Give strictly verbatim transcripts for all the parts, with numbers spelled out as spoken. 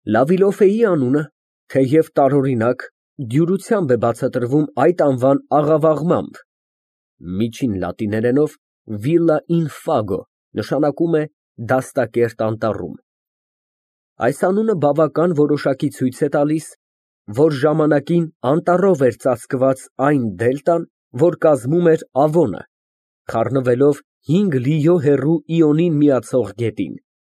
Լավիլոֆեի անունը, թեև տարօրինակ, դյուրությամբ է բացատրվում այդ անվան աղավաղմամբ (միջին լատիներենով villa in fago) նշանակում է դաստակերտ անտառում։ Այս անունը բավական որոշակի ցույց է տալիս, որ ժամանակին անտառով էր ծածկված այն դելտան, որ կազմում էր Ավոնը, խառնվելով հինգ լիո հեռու Իոնին միացող գետին։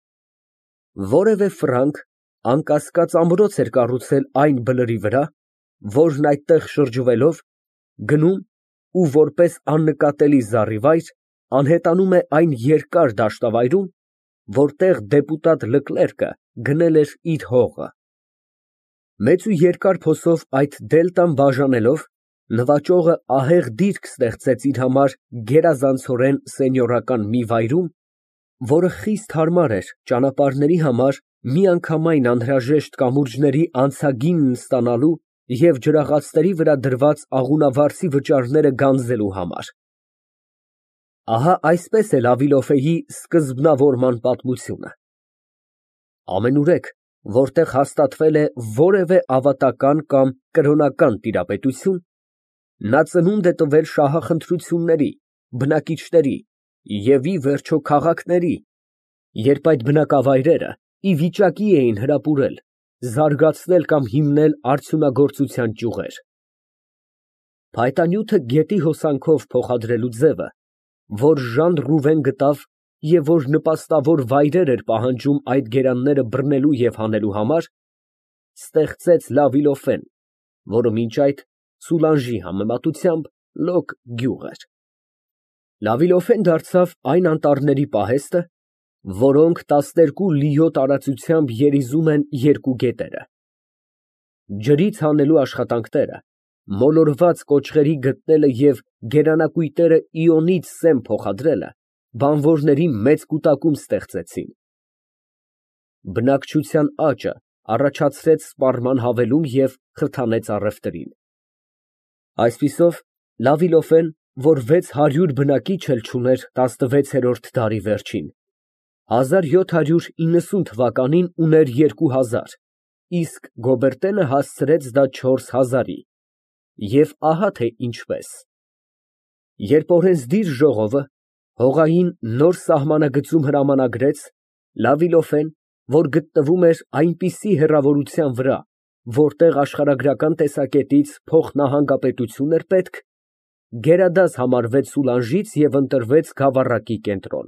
Որևէ ֆրանկ, անկասկած, ամրոց էր կառուցել այն բլրի վրա, որն այդտեղ շրջվելով, գնում ու որպես աննկատելի զառիվայր անհետանում է այն երկար դաշտավայրում, որտեղ դեպուտատ Լկլերկը գնել էր իր հողը։ Մեծ ու երկար փոսով այդ դելտան բաժանելով, նվաճողը ահեղ դիրք ստեղծեց իր համար գերազանցորեն սենյորական մի վայրում, որը խիստ հարմար էր ճանապարհների համար միանգամայն անհրաժեշտ կամուրջների անցագինն ստանալու և ջրաղացների վրա դրված աղունավարձի վճարները գանձելու համար։ Ահա այսպես է Լավիլոֆեի սկզբնավորման պատմությունը։ Ամենուրեք, որտեղ հաստատվել է որևէ ավատական կամ կրոնական տիրապետություն, նա ծնունդ է տվել շահախնդրությունների, բնակիչների և, ի վերջո, քաղաքների, երբ այդ բնակավայրերը ի վիճակի էին հրապուրել, զարգացնել կամ հիմնել արդյունագործության ճյուղեր։ Փայտանյութը գետի հոսանքով փոխադրելու ձևը, որ Ժան Ռուվեն գտավ և որ նպաստավոր վայրեր էր պահանջում այդ գերանները բռնելու և հանելու համար, ստեղծեց Լավիլոֆեն, որը մինչ այդ Սուլանժի համեմատությամբ լոկ գյուղ էր։ Լավիլոֆեն դարձավ այն անտառների պահեստը, որոնք տասներկու լիո տարածությամբ երիզում են երկու գետերը։ Ջրից հանելու աշխատանքները, մոլորված կոճղերի գտնելը և գերանակույտերը Իոնից սեմ փոխադրելը բանվորների մեծ կուտակում ստեղծեցին։ Բնակչության աճը առաջացրեց սպառման հավելում և խթանեց առևտրին։ Այսպիսով, Լավիլոֆեն, որ վեց հարյուր բնակիչ էլ չուներ տասնվեցերորդ դարի վերջին, հազար յոթ հարյուր իննսուն թվականին ուներ երկու հազար, իսկ Գոբերտենը հասցրեց դա չորս հազարի, և ահա թե ինչպես։ Երբ օրենսդիր ժողովը հողային նոր սահմանագծում հրամանագրեց, Լավիլոֆեն, որ գտնվում էր այնպիսի հեռավորության վրա, որտեղ աշխարհագրական տեսակետից փոխնահանգապետություն էր պետք, գերադաս համարվեց Սուլանժից և ընտրվեց գավառակի կենտրոն։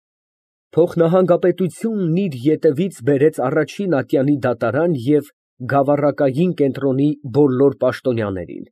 Փոխնահանգապետությունն իր ետևից բերեց առաջին ատյանի դատարան և գավառակային կենտրոնի բոլոր պաշտոնյաներին։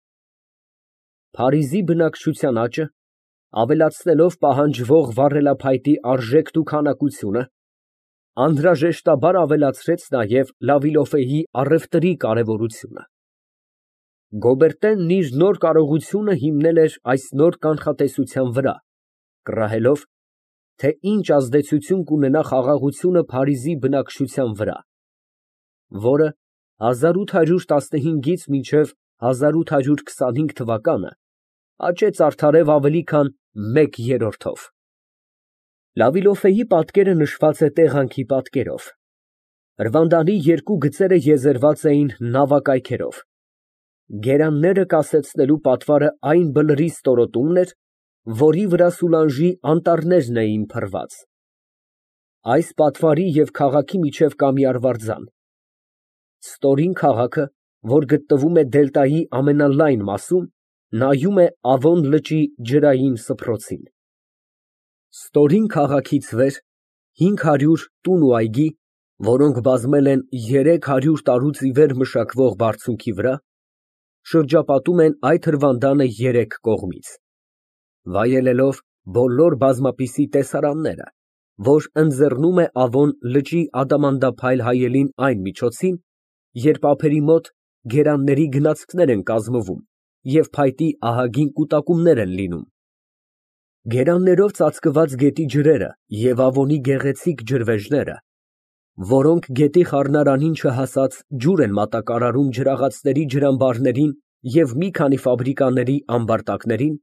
Փարիզի բնակչության աճը, ավելացնելով պահանջվող վառելափայտի արժեքն ու քանակությունը, անհրաժեշտաբար ավելացրեց նաև Լավիլոֆեի առևտրի կարևորությունը։ Գոբերտենն իր նոր կարողությունը հիմնել էր այս նոր կանխատեսության վրա, կռահելով, թե ինչ ազդեցություն կունենա խաղաղությունը Փարիզի բնակչության վրա, որը հազար ութ հարյուր տասնհինգից մինչև հազար ութ հարյուր քսանհինգ թվականը աճեց արդարև ավելի քան մեկ երրորդով։ Լավիլոֆեի պատկերը նշված է տեղանքի պատկերով։ Հրվանդանի երկու գծերը եզերված էին նավակայքերով։ Գերանները կասեցնելու պատվարը այն բլրի ստորոտումն էր, որի վրա Սուլանժի անտառներն էին փռված։ Այս պատվարի և քաղաքի միջև կա մի արվարձան։ Ստորին քաղաքը, որ գտնվում է դելտայի ամենալայն մասում, նայում է Ավոն լճի ջրային սփռոցին։ Ստորին քաղաքից վեր հինգ հարյուր տուն ու այգի, որոնք բազմել են երեք հարյուր տարուց ի վեր մշակվող բարձունքի վրա, շրջապատում են այդ հրվանդանը երեք կողմից, վայելելով բոլոր բազմապիսի տեսարանները, որ ընձեռնում է Ավոն լճի ադամանդափայլ հայելին այն միջոցին, երբ ափերի մոտ գերանների գնացքներ են կազմվում և փայտի ահագին կուտակումներ են լինում։ Գերաններով ծածկված գետի ջրերը և Ավոնի գեղեցիկ ջրվեժները, որոնք գետի խառնարանին չհասած ջուր են մատակարարում ջրաղացների ջրամբարներին և մի քանի ֆաբրիկաների ամբարտակներին,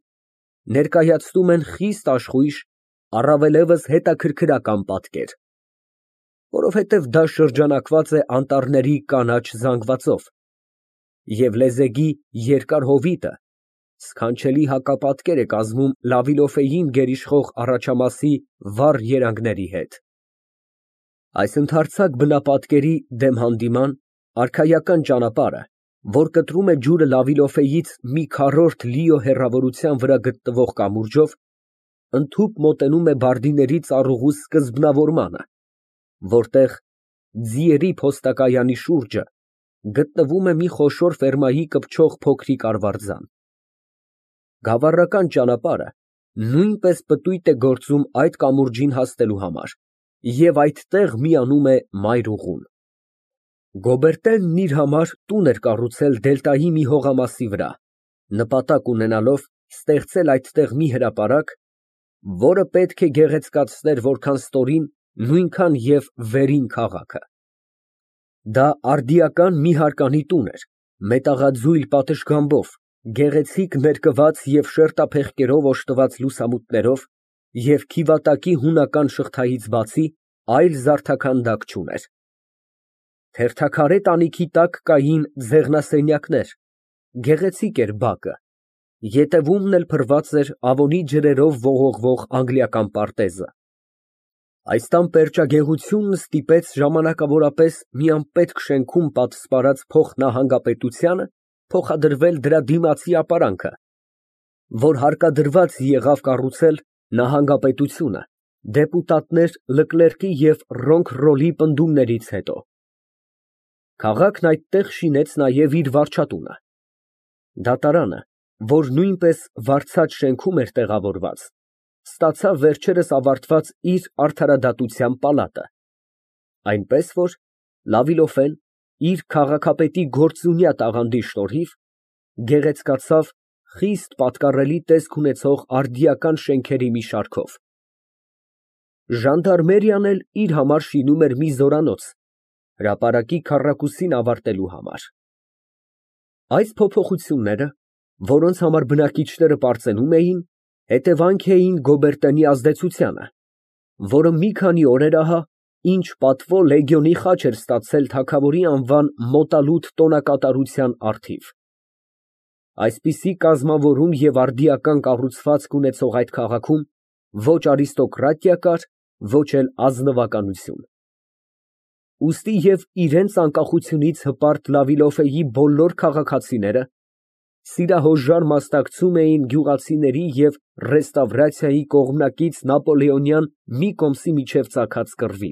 ներկայացնում են խիստ աշխույժ, առավելևս հետաքրքրական պատկեր։ որովհետև դա շրջանակված է անտառների կանաչ զանգվածով, և լեզեգի երկար հովիտը սքանչելի հակապատկեր է կազմում Լավիլոֆեին գերիշխող առաջամասի վառ երանգների հետ։ Այս ընդարձակ բնապատկերի դեմ հանդիման արքայական ճանապարհը, որ կտրում է ջուրը Լավիլոֆեից մի քառորդ լիո հեռավորության վրա գտնվող կամուրջով, ընդհուպ մոտենում է Բարդիների ծառուղու սկզբնավորմանը, որտեղ, ձիերի փոստակայանի շուրջը, գտնվում է մի խոշոր ֆերմայի կպչող փոքրիկ արվարձան։ Գավառական ճանապարհը նույնպես պտույտ է գործում այդ կամուրջին հասնելու համար, և այդտեղ միանում է մայրուղուն։ Գոբերտենն իր համար տուն էր կառուցել դելտայի մի հողամասի վրա, նպատակ ունենալով ստեղծել այդտեղ մի հրապարակ, որը պետք է գեղեցկացներ որքան ստորին, նույնքան և վերին քաղաքը։ Դա արդիական մի հարկանի տուն էր, մետաղաձույլ պատշգամբով, գեղեցիկ ներկված և շերտափեղկերով օժտված լուսամուտներով և քիվատակի հունական շղթայից բացի այլ զարդաքանդակ չուներ։ Թերթաքարե տանիքի տակ կային ձեղնասենյակներ, գեղեցիկ էր բակը, ետևումն էլ փռված էր ավոնի ջրերով ողողվող անգլիական պարտեզը։ Այս տան պերճագեղությունն ստիպեց ժամանակավորապես մի անպետք շենքում պատսպարած փոխնահանգապետությանը փոխադրվել դրա դիմացի ապարանքը, որ հարկադրված եղավ կառուցել նահանգապետությունը դեպուտատներ Լկլերկի և Ռոնքռոլի պնդումներից հետո։ Քաղաքն այդտեղ շինեց նաև իր վարչատունը։ Դատարանը, որ նույնպես վարձած շենքում էր տեղավորված, ստացավ վերջերս ավարտված իր արդարադատության պալատը, այնպես որ Լավիլոֆեն իր քաղաքապետի գործունյա տաղանդի շնորհիվ գեղեցկացավ խիստ պատկառելի տեսք ունեցող արդիական շենքերի մի շարքով։ Ժանդարմերիան էլ իր համար շինում էր մի զորանոց հրապարակի քառակուսին ավարտելու համար։ Այս փոփոխությունները, որոնց համար բնակիչները պարծենում էին, հետևանք էին Գոբերտենի ազդեցությանը, որը մի քանի օրեր ահա ինչ պատվո լեգիոնի խաչ էր ստացել թագավորի անվան մոտալուտ տոնակատարության առթիվ։ Այսպիսի կազմավորում և արդիական կառուցվածք ունեցող այդ քաղաքում ոչ արիստոկրատիա կար, ոչ էլ ազնվականություն։ Ուստի և իրենց անկախությունից հպարտ Լավիլոֆեի բոլոր քաղաքացիները սիրահոժար մասնակցում էին գյուղացիների և ռեստավրացիայի կողմնակից նապոլեոնյան մի կոմսի միջև ծագած կռվին։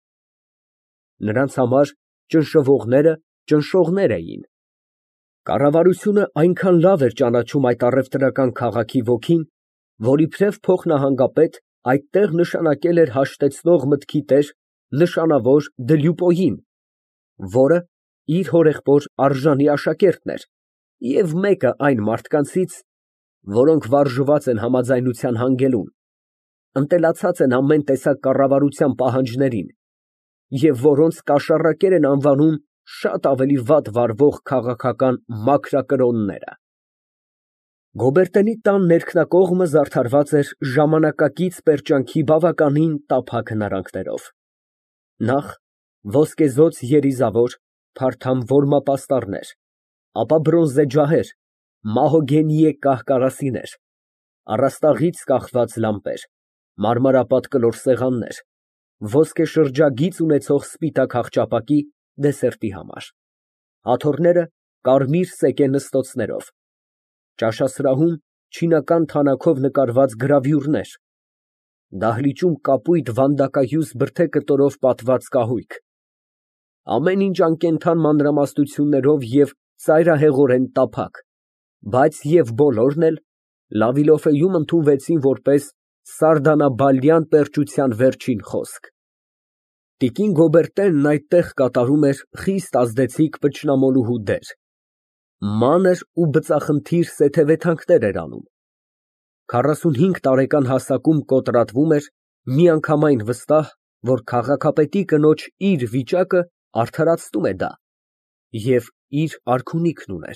Նրանց համար ճնշվողները ճնշողներ էին։ Կառավարությունը այնքան լավ էր ճանաչում այդ առևտրական քաղաքի ոգին, որ իբրև փոխնահանգապետ այդտեղ նշանակել էր հաշտեցնող մտքի տեր նշանավոր Դլյուպոյին, որը իր հորեղբոր արժանի աշակերտն էր և մեկը այն մարդկանցից, որոնք վարժված են համաձայնության հանգելուն, ընտելացած են ամեն տեսակ կառավարության պահանջներին և որոնց կաշառակեր են անվանում շատ ավելի վատ վարվող քաղաքական մաքրակրոնները։ Գոբերտենի տան ներքնակողմը զարդարված էր ժամանակակից պերճանքի բավականին տափակ հնարանքներով։ Նախ ոսկեզօծ երիզավոր, փարթամ որմապաստառներ, ապա բրոնզե ջահեր, մահոգենիե կահ֊կարասիներ, առաստաղից կախված լամպեր, մարմարապատ կլոր սեղաններ, ոսկեշրջագիծ ունեցող սպիտակ հախճապակի դեսերտի համար, աթոռները կարմիր սեկե նստոցներով, ճաշասրահում չինական թանաքով նկարված գրավյուրներ, դահլիճում կապույտ վանդակայուս բրդե կտորով պատված կահույք, ամեն ինչ անկենդան մանրամասնություններով և ծայրահեղորեն տափակ, բայց և բոլորն էլ Լավիլոֆեում ընդունվեցին որպես սարդանաբալյան պերճության վերջին խոսք։ Տիկին Գոբերտենն այդտեղ կատարում էր խիստ ազդեցիկ վճռամոլուհու դեր, մանր ու բծախնդիր սեթևեթանքներ էր անում։ Քառասունհինգ տարեկան հասակում կոտրատվում էր, միանգամայն վստահ, որ քաղաքապետի կնոջ իր վիճակը արդարացնում է դա և իր արքունիքն ուներ։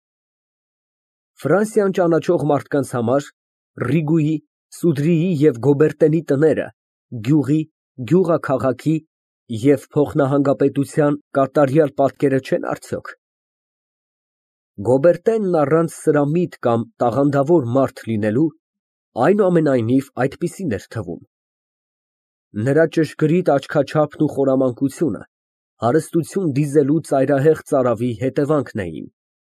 Ֆրանսիան ճանաչող մարդկանց համար Ռիգուի, Սուդրիի և Գոբերտենի տները գյուղի, գյուղաքաղաքի Եվ փոխնահանգապետության կատարյալ պատկերը չեն արդյոք։ Գոբերտենն առանց սրամիտ կամ տաղանդավոր մարդ լինելու, այնուամենայնիվ այդպիսին էր թվում։ Նրա ճշգրիտ աչքաչափն ու խորամանկությունը հարստություն դիզելու ծայրահեղ ծարավի հետևանքն էին։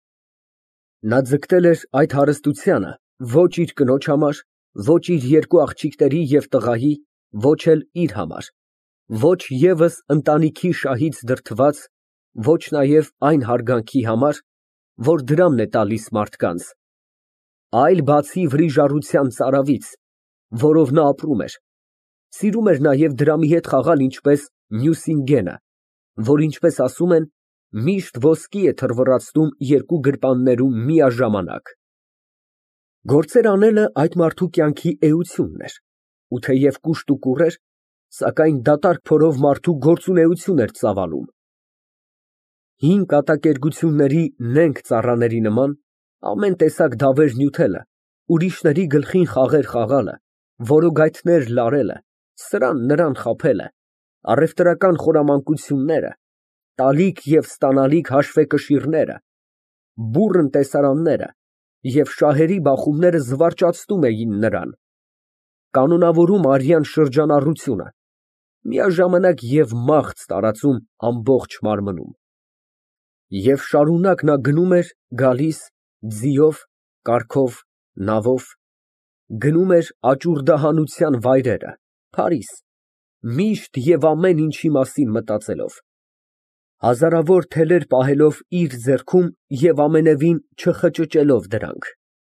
Նա ձգտել էր այդ հարստությանը ոչ իր կնոջ համար, ոչ իր երկու աղջիկների և տղայի, ոչ էլ իր համար, ոչ ևս ընտանիքի շահից դրդված, ոչ նաև այն հարգանքի համար, որ դրամն է տալիս մարդկանց, այլ բացի վրիժառության ծարավից, որով նա ապրում էր, սիրում էր նաև դրամի հետ խաղալ ինչպես մյուսին գենը, որ, ինչպես ասում են, միշտ ոսկի է թռվռացնում երկու գրպաններում միաժամանակ։ Գործեր անելը այդ մարդու կյանքի էությունն էր, ու թեև կուշտ ու կուռ էր, սակայն դատարկ փորով մարդու գործունեություն էր ծավալում։ Հին կատակերգությունների նենգ ծառաների նման ամեն տեսակ դավեր նյութելը, ուրիշների գլխին խաղեր խաղալը, որոգայթներ լարելը, սրան նրան խաբելը, առևտրական խորամանկությունները, տալիք և ստանալիք հաշվեկշիռները, բուռն տեսարանները և շահերի բախումները զվարճացնում էին նրան, կանոնավորում արյան շրջանառությունը, միաժամանակ և մաղթ տարածում ամբողջ մարմնում։ Եվ շարունակ նա գնում էր, գալիս, ձիով, կառքով, նավով, գնում էր աճուրդահանության վայրերը, Փարիզ, միշտ և ամեն ինչի մասին մտածելով, հազարավոր թելեր պահելով իր ձեռքում և ամենևին չխճճելով դրանք։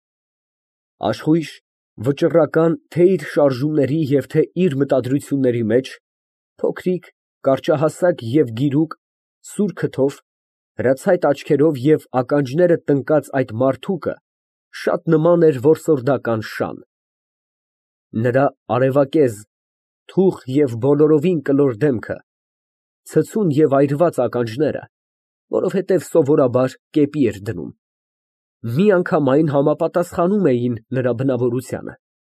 Աշխույժ, վճռական թե՛ իր շարժումների և թե՛ իր մտադրությունների մեջ, փոքրիկ, կարճահասակ և գիրուկ, սուր քթով, հրացայտ աչքերով և ականջները տնկած այդ մարդուկը շատ նման էր որսորդական շան։ Նրա արևակեզ, թուխ և բոլորովին կլոր դեմքը, ցցուն և այրված ականջները, որովհետև սովորաբար կեպի էր դնում, միանգամայն համապատասխանում էին նրա բնավորությանը։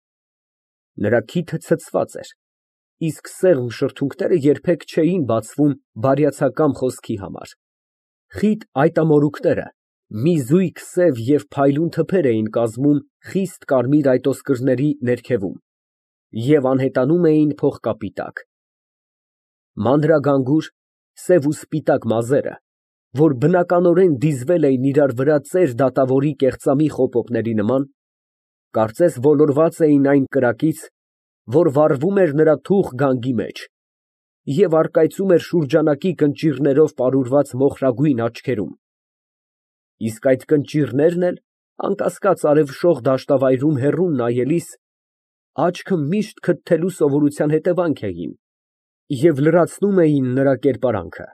Նրա քիթը ցցված էր, իսկ սեղմ շրթունքները երբեք չէին բացվում բարյացակամ խոսքի համար, խիտ այտամորուքները մի զույգ սև և փայլուն թփեր էին կազմում խիստ կարմիր այտոսկրների ներքևում և անհետանում էին փողկապի տակ։ Մանրագանգուր, սև ու սպիտակ մազերը, որ բնականորեն դիզվել էին իրար վրա ծեր դատավորի կեղծամի խոպոպների նման, կարծես ոլորված էին այն կրակից, որ վառվում էր նրա թուխ գանգի մեջ և առկայծում էր շուրջանակի կնճիռներով պարուրված մոխրագույն աչքերում, իսկ այդ կնճիռներն էլ, անկասկած արևշող դաշտավայրում հեռուն նայելիս, աչքը միշտ քթթելու սովորության հետևանք էին և լրացնում էին նրա կերպարանքը։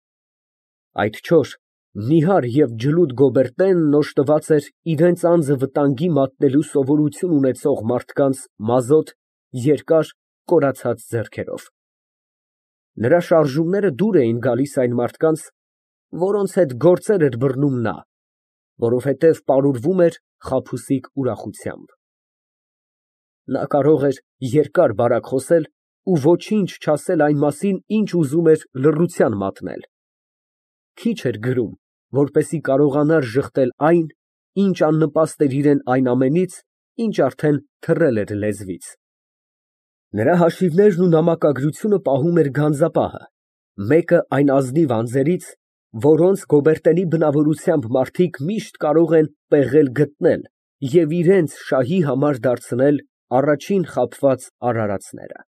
Այդ չոր, նիհար և ջլուդ Գոբերտենն օժտված էր իրենց անձը վտանգի մատնելու սովորություն ունեցող մարդկանց մազոտ, երկար, կորացած ձեռքերով։ Նրա շարժումները դուր էին գալիս այն մարդկանց, որոնց հետ գործեր էր բռնում նա, որովհետև պարուրվում էր խաբուսիկ ուրախությամբ։ Նա կարող էր երկար֊բարակ խոսել ու ոչինչ չասել այն մասին, ինչ ուզում էր լռության մատնել, քիչ էր գրում, որպեսզի կարողանար ժխտել այն, ինչ աննպաստ էր իրան այն ամենից, ինչ արդեն թռել էր լեզվից։ Նրա հաշիվներն ու նամակագրությունը պահում էր գանձապահը, մեկը այն ազնիվ անձերից, որոնց Գոբերտենի բնավորությամբ մարդիկ միշտ կարող են պեղել գտնել և իրենց շահի համար դարձնել առաջին խաբված արարածները։